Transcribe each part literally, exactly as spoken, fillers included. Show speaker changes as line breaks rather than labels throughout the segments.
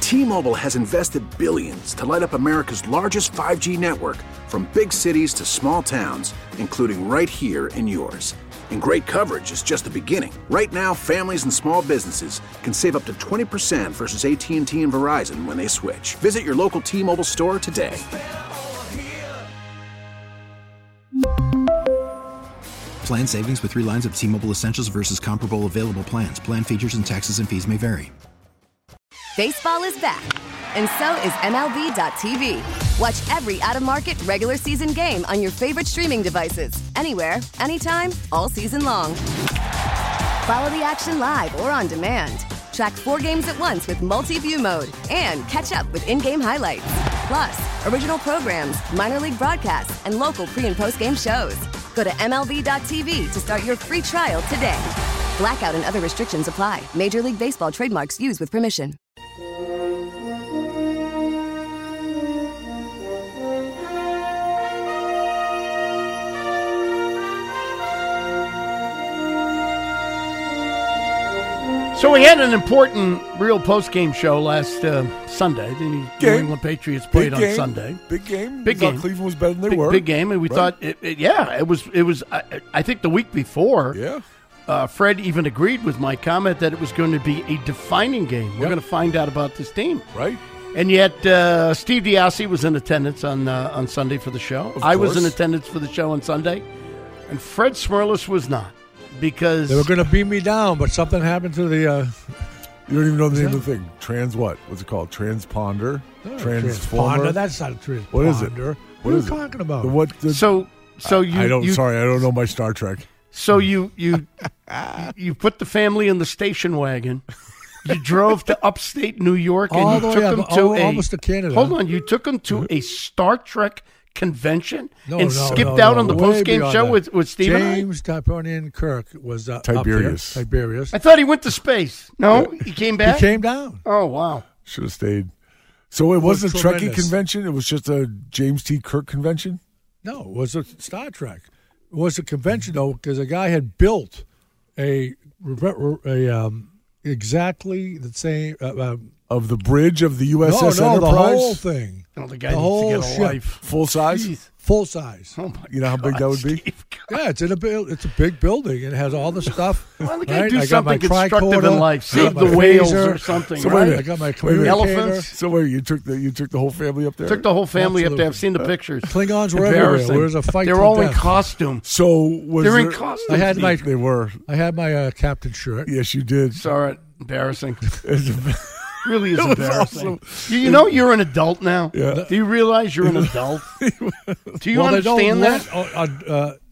T-Mobile has invested billions to light up America's largest five G network, from big cities to small towns, including right here in yours. And great coverage is just the beginning. Right now, families and small businesses can save up to twenty percent versus A T and T and Verizon when they switch. Visit your local T-Mobile store today.
Plan savings with three lines of T-Mobile Essentials versus comparable available plans. Plan features and taxes and fees may vary.
Baseball is back, and so is M L B dot T V. Watch every out-of-market regular season game on your favorite streaming devices, anywhere, anytime, all season long. Follow the action live or on demand. Track four games at once with multi-view mode and catch up with in-game highlights. Plus, original programs, minor league broadcasts, and local pre- and post-game shows. Go to M L B dot T V to start your free trial today. Blackout and other restrictions apply. Major League Baseball trademarks used with permission.
So we had an important real post-game show last uh, Sunday. The New
Game.
England Patriots played
Big
on
game.
Sunday.
Big game.
Big
We thought
game.
Cleveland was better than they
big,
were.
Big game, and we
Right.
thought, it, it, yeah, it was. It was. I, I think the week before,
Yeah.
uh, Fred even agreed with my comment that it was going to be a defining game. We're
Yep.
going to find out about this team,
Right.
and yet uh, Steve Diassi was in attendance on uh, on Sunday for the show.
Of
I was in
course.
attendance for the show on Sunday, and Fred Smirlis was not because
They were going to beat me down, but something happened to the. Uh,
You don't even know the
Is
name
that-
of the thing. Trans what? What's it called? Transponder?
oh,
Transformer?
transponder. That's not a transponder.
What is it?
What,
What
are
is
you
it?
talking about?
The what? The,
so. So you
I don't.
you,
sorry, I don't know my Star Trek.
So you you you put the family in the station wagon. You drove to upstate New York and
All
you
the way
took
up-
them to
al-
a
almost to Canada.
Hold on, you took them to a Star Trek convention
No,
and
no,
skipped
no,
out
no.
on the
Way
post game
beyond
show
that.
with with Steve and I?
James Tiberian Kirk was uh,
Tiberius.
Up there. Tiberius.
I thought he went to space. No, he came back.
He came down.
Oh wow!
Should have stayed. So it wasn't a Trekkie
tremendous.
convention. It was just a James T. Kirk convention.
No, it was a Star Trek. It was a convention though, because a guy had built a a um, exactly the same. Uh, uh,
Of the bridge of the U S S
no, no,
Enterprise.
the whole thing,
Oh, the guy
The
needs
whole
to get a
ship.
life.
Full size.
Jeez.
full size.
Oh my!
You know how big
God,
that would be?
Steve.
Yeah, it's in a buil- it's a big building. It has all the stuff.
Why don't the guy
right?
do
I got my
something constructive
tricorder,
in life?
I got
Save the
my
whales
phaser.
or something,
So wait a
right?
minute.
I got my
Wait a minute.
communicator.
Elephants?
So wait, you took the you took the whole family up there.
Took the whole family up there. I've seen the
Uh,
pictures.
Klingons were everywhere.
Embarrassing.
There was a fight
They're
to
all in
death.
costume.
So was
They're in
there-
costume.
I had my
They were.
I had my uh, captain shirt.
Yes, you did.
Saw it. Embarrassing.
It's-
Really is
It was
embarrassing.
awesome.
You, you know you're an adult now.
Yeah.
Do you realize you're an adult? Do you
well,
understand
they
that?
don't want uh, uh,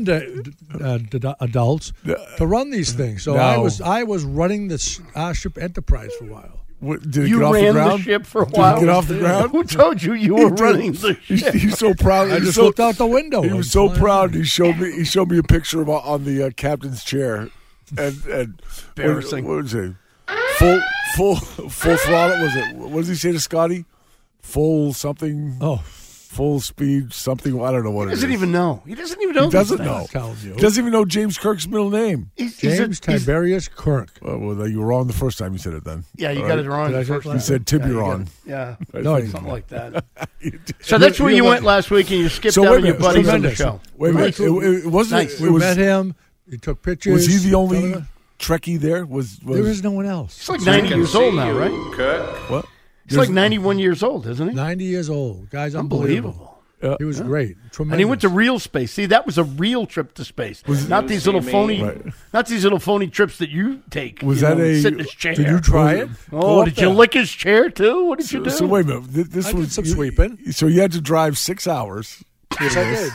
non-adults to run these things. So
No.
I was I was running the Starship Enterprise for a while.
What, did it
You
get off the
ran the
ground?
ship for a
Did
while.
it get off the ground?
Who told you you
He
were
did.
running the
He's,
ship?
he's so proud.
I
He's
just
so,
looked out the window.
He
and
was so
flying
proud.
around.
He showed me. He showed me a picture of on the uh, captain's chair, and and
Embarrassing.
What, what was it? Full full full throttle. Was it? What does he say to Scotty? Full something.
Oh,
Full speed something. I don't know what
He
it
doesn't
is.
even know. He doesn't even know.
He
these
doesn't
things.
know.
telling you.
He doesn't even know James Kirk's middle name.
He's, he's a-
James
he's-
Tiberius Kirk.
Oh, well, you were wrong the first time you said it. Then
Yeah, you
All
got
right?
it wrong.
Did I
the
say
first
it
time.
You said
Yeah, you
Tiburon.
got it. Yeah,
I
No,
think.
something like that.
You did.
So that's where
You
you
know
went
what?
last week, and you skipped
So
out
wait
on
a
your
minute,
buddies on the
tremendous.
show.
Wait a minute. It, it wasn't.
Nice.
It
We
was.
met him. He took pictures.
Was he the only
There
Trekkie there? Was, was
is no one else.
He's like ninety years old now, right?
what?
He's like ninety-one years old, isn't he?
ninety years old. Guy's unbelievable.
Unbelievable.
He was great. Tremendous.
And he went to real space. See, that was a real trip to space. Not these little phony,
Right.
not these little phony trips that you take.
Was
you
that
know,
a?
sit in his chair?
Did you try
Was
it?
it?
Oh,
Go up
did you
there.
lick his chair too? What did you
So,
do?
so wait a minute. Th- This
I
was
did some
you-
sweeping.
So you had to drive six hours.
Yes, I did.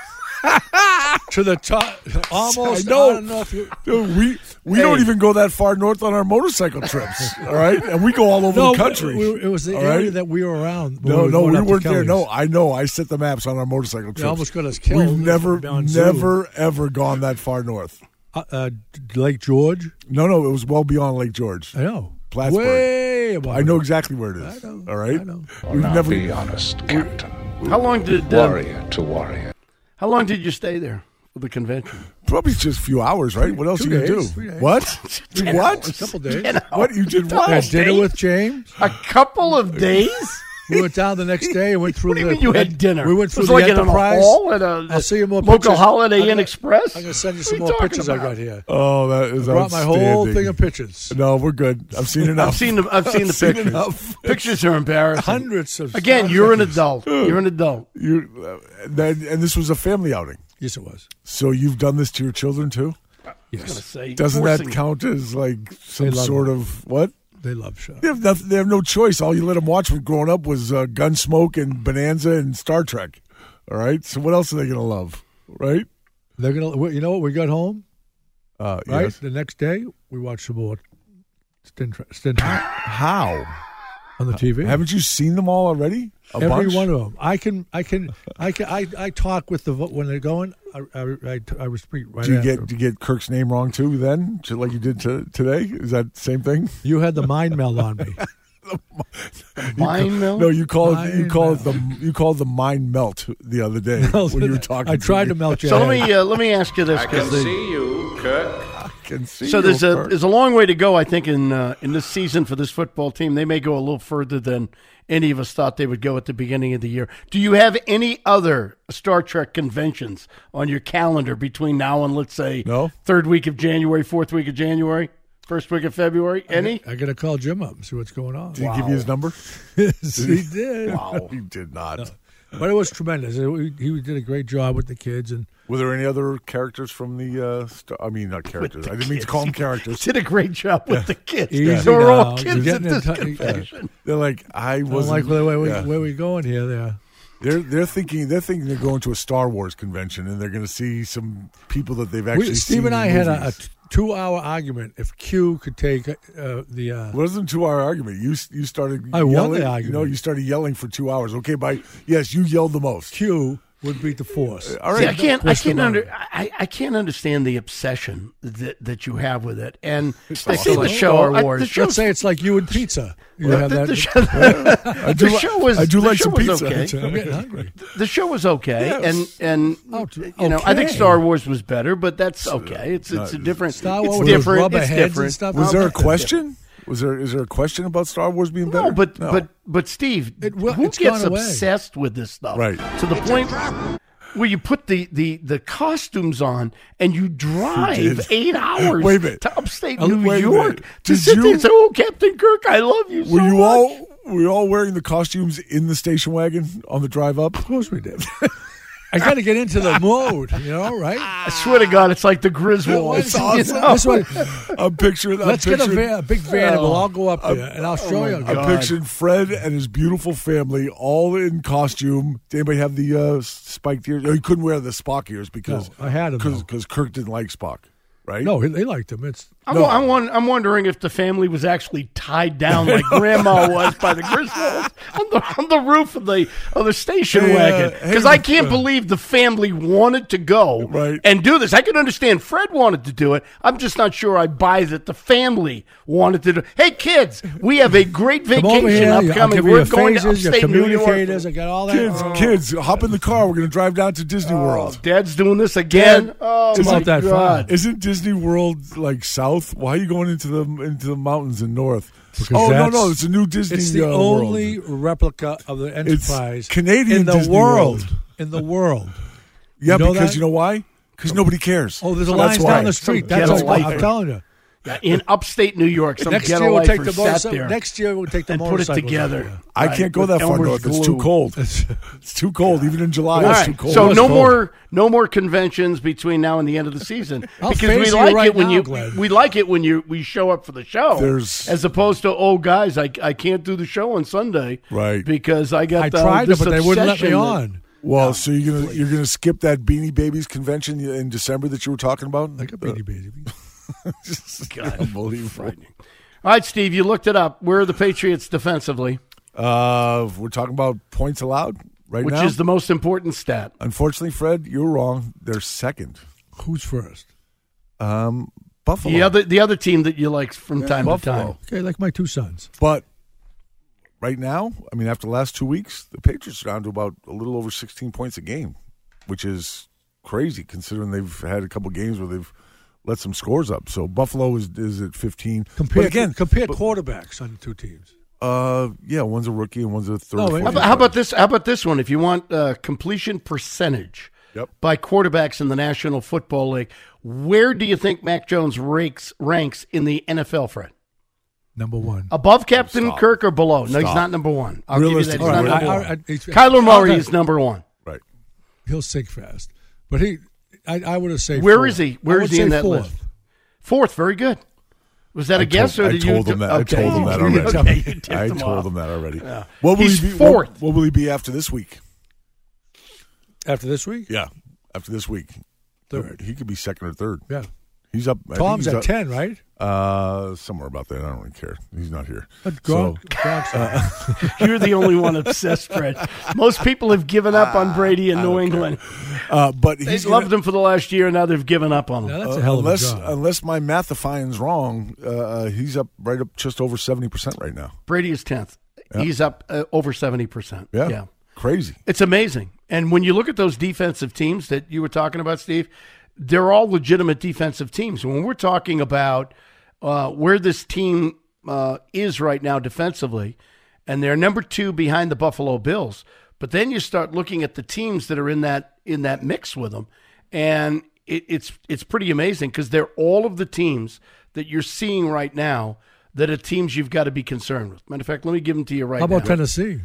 to the top, almost.
I know.
I don't know if you,
Dude, we we
Hey.
don't even go that far north on our motorcycle trips. All right, and we go all over
no,
the country.
we- we- it was the
all
area
right?
that we were around. when
No,
were
no,
going
we
up to
weren't there.
Kelly's.
No, I know. I set the maps on our motorcycle trips.
They almost got us killed.
We've never,
on Zoo.
never, ever gone that far north.
Uh, uh, Lake George.
No, no, it was well beyond Lake George.
I know.
Plattsburgh.
Way above.
I know
it.
exactly where it is.
I know,
all right,
I know.
we've
Now
never.
be honest, Captain.
How long did uh,
Warrior to warrior.
How long did you stay there for the convention?
Probably just a few hours, right? What else
Two
are you going
days,
to
three
do?
days.
What?
Ten
what?
hours, couple days.
Ten
What? You did what?
Had dinner with James.
A couple of days?
We went down the next day and went through
What do you
the.
mean you had dinner?
We went through
it was
the
like in a
Enterprise.
hall at a
I'll see you more
local
pictures.
Holiday
I'm
Inn
gonna-
Express?
I'm going to send you
What
some
are you
more
talking
pictures I
about?
got here.
Oh, that is
I brought my whole
outstanding.
thing of pictures.
No, we're good. I've seen enough.
I've seen the I've seen the
seen
pictures.
enough.
Pictures are embarrassing.
Hundreds of.
Again, you're an
pictures.
adult. You're an adult.
You, uh, that, and this was a family outing.
Yes, it was.
So you've done this to your children too?
I was gonna
Yes,
say,
Doesn't
forcing
that
it.
count as like some
love
sort
it.
of what?
they love show.
They have, nothing, they have no choice. All you let them watch when growing up was uh, Gunsmoke and Bonanza and Star Trek. All right. So what else are they going to love? Right.
They're gonna. You know what? We got home
Uh,
right
yes.
the next day. We watched some more. Stint, stint
How?
on the T V.
Haven't you seen them all already? A
Every
bunch?
one of them. I can. I can. I can. I, I talk with the vo- when they're going. I I, I, I repeat right
Do you
after.
get do you get Kirk's name wrong too? Then, just like you did to, today, is that the same thing?
You had the mind meld on me.
Mind melt?
No, you call it you
Mind
call it the you called the mind melt the other day when you were talking.
I tried to
me.
melt your
So let
head.
me uh, let me ask you this.
I
'cause
can
the-
see you, Kirk.
I can see
So
you,
there's a
Kirk.
there's a long way to go, I think, in uh, in this season for this football team. They may go a little further than any of us thought they would go at the beginning of the year. Do you have any other Star Trek conventions on your calendar between now and, let's say,
No.
third week of January, fourth week of January, first week of February? Any?
I got to call Jim up and see what's going on.
Did he give you his number?
Yes, he did.
Wow, he did not.
But it was tremendous. It- He did a great job with the kids, and
Were there any other characters from the? Uh, star, I mean, not characters.
the
I didn't mean to
kids.
call them characters.
Did a great job with the kids.
Easy
They were all
now.
kids
You're
at
getting
this
in tou-
convention.
They're like, I
I don't
wasn't
like where, where,
yeah.
where we going here. There,
They're they're thinking they're thinking they're going to a Star Wars convention and they're going to see some people that they've actually
we,
seen.
Steve and
in
I had a, a
movies.
t- two-hour argument if Q could take uh, the. Uh,
It wasn't a two-hour argument. You you started.
I won
yelling,
the
You know,
argument.
you started yelling for two hours. Okay, by yes, you yelled the most.
Q would beat the Force.
All
See,
right,
I can't. I
Twist
can't
them
under.
on.
I, I can't understand the obsession that, that you have with it. And I
awesome.
see the show.
Star
I,
Wars.
the show.
Let's say it's like you and pizza. You
the,
have
the,
that.
the show,
I do.
the
li-
show was.
I do
the
like
show
some
was
pizza.
Okay.
I'm getting hungry.
The show was okay,
Yes.
and and
Oh, t-
you know I think
okay.
Star Wars was better, but that's okay. It's it's a
not-
different.
Star
it's
Wars with those
different.
rubber
It's
heads and
different.
stuff.
Was
I'll
there a
bet that.
question? Was there is there a question about Star Wars being better?
No, but but but Steve,
It will-
who
it's
gets
gone away.
obsessed with this stuff?
Right.
To the point where you put the, the, the costumes on and you drive
did.
eight hours
Wait a minute.
to upstate
Uh,
New
wait a
York
minute.
to
Did
sit there
you-
and say, "Oh, Captain Kirk, I love you so
were you
much."
all were you all wearing the costumes in the station wagon on the drive up?
Of course we did. I got to get into the mode, you know, right?
I swear to God, it's like the Griswolds.
It's
you
awesome.
know?
This one-
I'm picturing. I'm
Let's get a,
picturing-
van, a big van and we'll all go up
I'm-
there and I'll show
oh
you.
my
I'm
God.
picturing Fred and his beautiful family all in costume. Did anybody have the uh, spiked ears? No, he couldn't wear the Spock ears because
No, I had 'em, though.
because Kirk didn't like Spock, right?
No, they liked him. It's
I'm,
No.
I'm, won- I'm wondering if the family was actually tied down like Grandma was by the Griswolds on the on the roof of the of the station
Hey, uh,
wagon.
hey,
Because I can't
uh,
believe the family wanted to go
Right.
and do this. I can understand Fred wanted to do it. I'm just not sure I buy that the family wanted to do. Hey kids, we have a great
come
vacation
over here. I'll
upcoming.
give
We're
you your
going
phases,
to
your
upstate New York.
communicators. I got all that.
Kids,
Oh.
kids, hop in the car. We're going to drive down to Disney
Oh,
World.
Dad's doing this again.
Dad,
oh
it's
my
not that
God.
far.
Isn't Disney World like south? Why are you going into the into the mountains in north?
Because
oh no,
that's-
no, it's a new Disney.
It's the
uh,
only
world.
replica of the Enterprise
Canadian
in the
Disney
world.
World.
In the world.
Yeah,
You know
because
that?
you know why? Because nobody cares.
Oh, there's a
That's
lines
why.
down the street.
Some
That's
ghetto
what
lifer.
I'm telling you.
In upstate New York, some
Next
ghetto
year we'll take
lifer
the
sat
motorcycle.
there
Next year we'll take the
and put it
motorcycles
together.
up there.
I
Right,
can't go
with
that far
Elmer's
north. It's
glue.
too cold. It's too cold. Even in July,
All
it's
right.
too cold.
So
It's
no
cold.
more, no more conventions between now and the end of the season
I'll
because we
face you
like
right
it when
now,
you
Glenn.
we like it when you we show up for the show.
There's-
as opposed to oh guys, I I can't do the show on Sunday
Right.
because I got
I
the,
tried it,
this
but they wouldn't let me
obsession that-
on.
Well, so you're gonna you're gonna skip that Beanie Babies convention in December that you were talking about?
Like a beanie baby.
God,
Unbelievable.
frightening. All right, Steve, you looked it up. Where are the Patriots defensively?
Uh, we're talking about points allowed right
Which
now.
is the most important stat?
Unfortunately, Fred, you're wrong. They're second.
Who's first?
Um, Buffalo.
The other the other team that you like from time to
Buffalo.
time.
Okay, like my two sons.
But right now, I mean, after the last two weeks, the Patriots are down to about a little over sixteen points a game, which is crazy considering they've had a couple games where they've let some scores up. So Buffalo is is at fifteen.
Compare
but again,
compare
but,
quarterbacks on the two teams.
Uh, yeah, one's a rookie and one's a third.
No,
fourth
how
How about, how about this? How about this one? If you want uh, completion percentage
Yep.
by quarterbacks in the National Football League, where do you think Mac Jones ranks ranks in the N F L, Fred?
Number one.
Above Captain
Stop.
Kirk or below? No, he's
Stop.
not number one. I'll give you that. He's
Realistically,
not
All right,
number
I-
one.
I- I- it's-
Kyler Murray
okay.
is number one.
Right.
He'll sink fast, but he. I, I would have said.
Where
fourth.
is he? Where
I
is
would
he in
say
that
fourth.
list? Fourth, very good. Was that a
I
guess,
told,
or did
I told
you?
him that.
Okay.
I told him that already.
Okay, you tipped
I
him
told
off.
him that already.
Yeah.
What will
He's
he be?
fourth.
What, what will he be after this week?
After this week,
Yeah, after this week,
third.
He could be second or third.
Yeah,
He's up. I think
Tom's
he's
at
up-
ten, right?
Uh, somewhere about that. I don't really care. He's not here.
But
So,
Gronk, Gronk's
You're the only one obsessed, Fred. Most people have given up on Brady in New England.
uh, but
They
he's
loved him for the last year, and now they've given up on him.
Now, that's
Uh,
a hell of
unless
a job.
unless my mathifying's wrong, uh, he's up right up just over seventy percent right now.
Brady is tenth.
Yeah.
He's up uh, over seventy percent.
Yeah,
yeah.
crazy.
It's amazing. And when you look at those defensive teams that you were talking about, Steve, they're all legitimate defensive teams. When we're talking about uh, where this team uh, is right now defensively, and they're number two behind the Buffalo Bills, but then you start looking at the teams that are in that in that mix with them, and it, it's it's pretty amazing because they're all of the teams that you're seeing right now that are teams you've got to be concerned with. Matter of fact, let me give them to you right
How
now.
about Tennessee?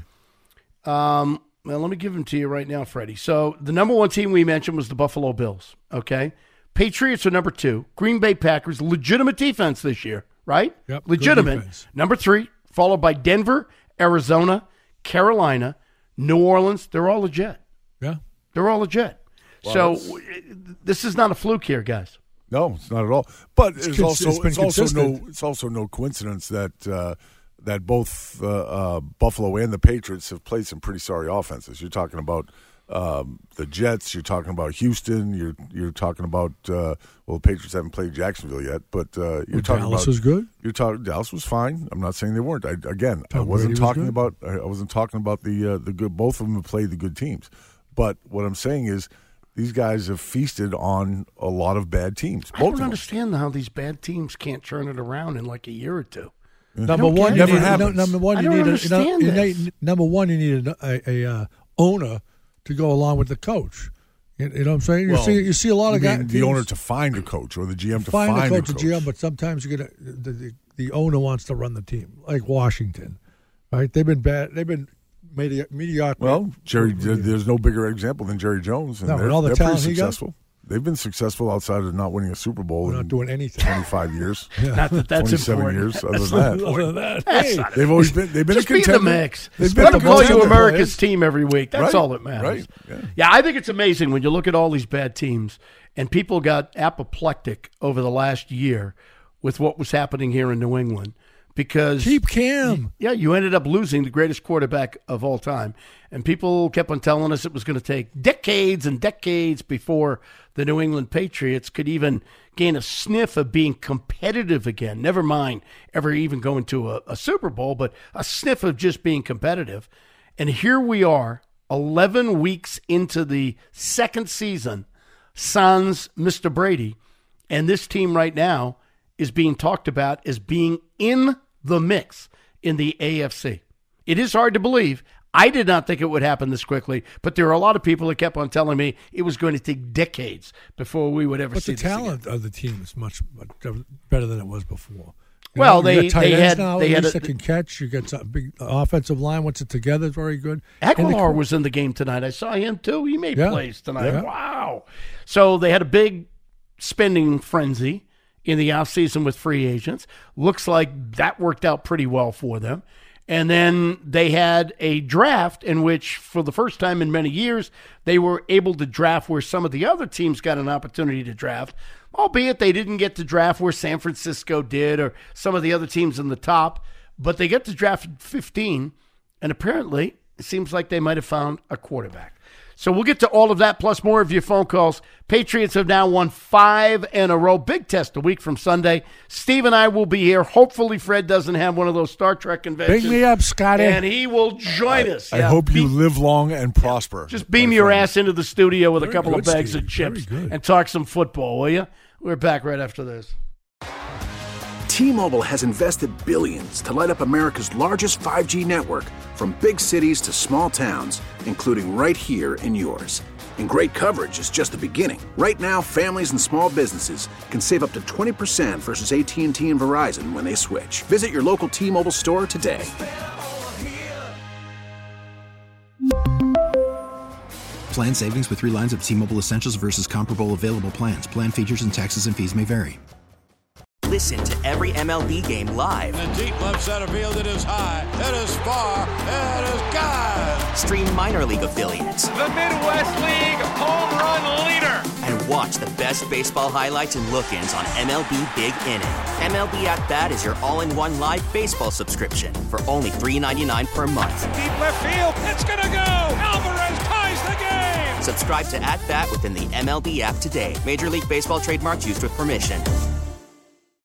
Um, well, let me give them to you right now, Freddie. So the number one team we mentioned was the Buffalo Bills, okay? Patriots are number two. Green Bay Packers, legitimate defense this year, right?
Yep, good
legitimate.
defense.
Number three, followed by Denver, Arizona, Carolina, New Orleans. They're all legit.
Yeah.
They're all legit. so
that's-
w- this is not a fluke here, guys.
No, it's not at all. But it's,
cons-
also
it's been
it's also no
consistent.
it's also no coincidence that uh, that both uh, uh, Buffalo and the Patriots have played some pretty sorry offenses. You're talking about um, the Jets. You're talking about Houston. You're you're talking about uh, well, the Patriots haven't played Jacksonville yet, but uh, you're
Well,
talking
Dallas
about
was good.
You're talking Dallas was fine. I'm not saying they weren't. I, again, I
Tom
wasn't
Brady was
talking
good.
about I I wasn't talking about the uh, the good. Both of them have played the good teams, but what I'm saying is. These guys have feasted on a lot of bad teams.
I
Both of
don't
them.
understand how these bad teams can't turn it around in like a year or two.
Number
don't
one,
get
you
it.
need,
Never
no,
happens.
number one,
I
you
don't
need a,
understand
you know,
this.
you need- number one, you need a, a, a uh, owner to go along with the coach. You, you know what I'm saying? You
Well,
see, you see a lot
You
of guys.
mean the owner to find a coach or the G M to
find,
find,
a coach,
a
a G M, but sometimes you get a, the, the the owner wants to run the team, like Washington, right? They've been bad. They've been medi- mediocre.
Well, Jerry, there's no bigger example than Jerry Jones, and
No,
they're,
and all the
they're
talent
pretty
he got?
successful. They've been successful outside of not winning a Super Bowl
We're
in
not doing anything.
twenty-five years,
Not that that's
twenty-seven
important.
years. Other than that,
Other than that,
That's
hey,
not
they've always been. They've been
Just
a
be in the
contender.
mix.
They've
Let
been
them
a
call you
contender.
America's team every week. That's
Right,
all that matters.
right, yeah.
Yeah, I think it's amazing when you look at all these bad teams, and people got apoplectic over the last year with what was happening here in New England because
keep Cam.
yeah, you ended up losing the greatest quarterback of all time. And people kept on telling us it was going to take decades and decades before the New England Patriots could even gain a sniff of being competitive again. Never mind ever even going to a, a Super Bowl, but a sniff of just being competitive. And here we are, eleven weeks into the second season, sans Mister Brady. And this team right now is being talked about as being in the mix in the A F C. It is hard to believe. I did not think it would happen this quickly, but there are a lot of people that kept on telling me it was going to take decades before we would ever
But
see
the
this again.
talent of the team is much, much better than it was before. You
Well,
know, you
they-
got tight
they
ends
had-
now,
they
at
had
least
a-
that can catch. You got some big offensive line once it's together, is very good. And the-
Aguilar was in the game tonight. I saw him too. He made
Yeah.
plays tonight.
Yeah.
Wow. So they had a big spending frenzy in the offseason with free agents. Looks like that worked out pretty well for them. And then they had a draft in which, for the first time in many years, they were able to draft where some of the other teams got an opportunity to draft, albeit they didn't get to draft where San Francisco did or some of the other teams in the top. But they get to draft fifteen, and apparently it seems like they might have found a quarterback. So we'll get to all of that plus more of your phone calls. Patriots have now won five in a row. Big test a week from Sunday. Steve and I will be here. Hopefully Fred doesn't have one of those Star Trek conventions.
Bring me up, Scotty.
And he will join
I,
us.
I
Yeah,
hope you
be-
live long and prosper.
Just beam your
friend.
ass into the studio with
Very
a couple
good,
of bags
Steve.
of chips
Very good.
and talk some football, will you? We're back right after this.
T-Mobile has invested billions to light up America's largest five G network, from big cities to small towns, including right here in yours. And great coverage is just the beginning. Right now, families and small businesses can save up to twenty percent versus A T and T and Verizon when they switch. Visit your local T-Mobile store today.
Plan savings with three lines of T-Mobile Essentials versus comparable available plans. Plan features and taxes and fees may vary.
Listen to every M L B game live.
In the deep left center field, it is high, it is far, it is gone.
Stream minor league affiliates.
The Midwest League home run leader.
And watch the best baseball highlights and look-ins on M L B Big Inning. M L B At Bat is your all-in-one live baseball subscription for only three dollars and ninety-nine cents per month.
Deep left field, it's gonna go. Alvarez ties the game.
Subscribe to At Bat within the M L B app today. Major League Baseball trademarks used with permission.